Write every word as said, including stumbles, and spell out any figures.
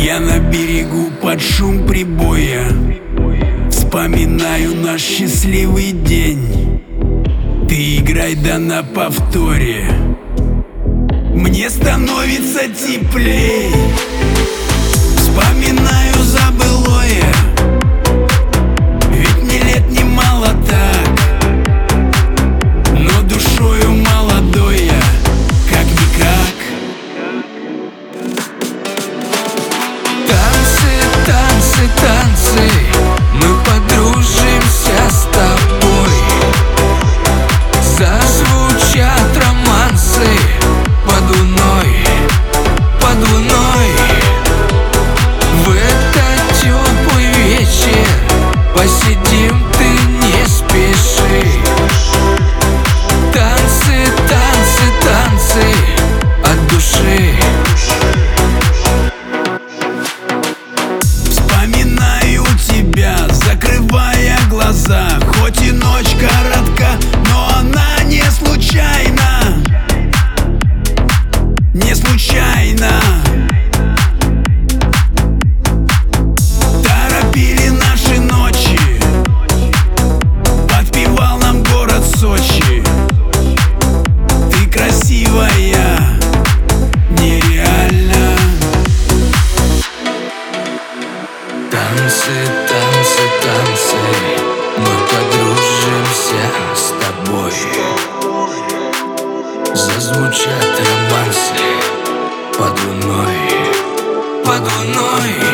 Я на берегу под шум прибоя вспоминаю наш счастливый день. Ты играй да на повторе, мне становится теплей. Вспоминаю забылое, ведь мне лет немало так, но душою молодой я, как-никак. Танцы, танцы, танцы, мы подружимся с тобой. Зазвучат романсы под луной, под луной. В этот теплый вечер посидим, ты не спеши. Танцы, танцы, танцы от души. Вспоминаю тебя, закрывая глаза. Хоть и ночь коротка, но она не случайна, не случайно. Торопили наши ночи, подпевал нам город Сочи. Ты красивая, нереально. Танцы, танцы, танцы, мы подружимся с тобой. Зазвучат романсы под луной, под луной.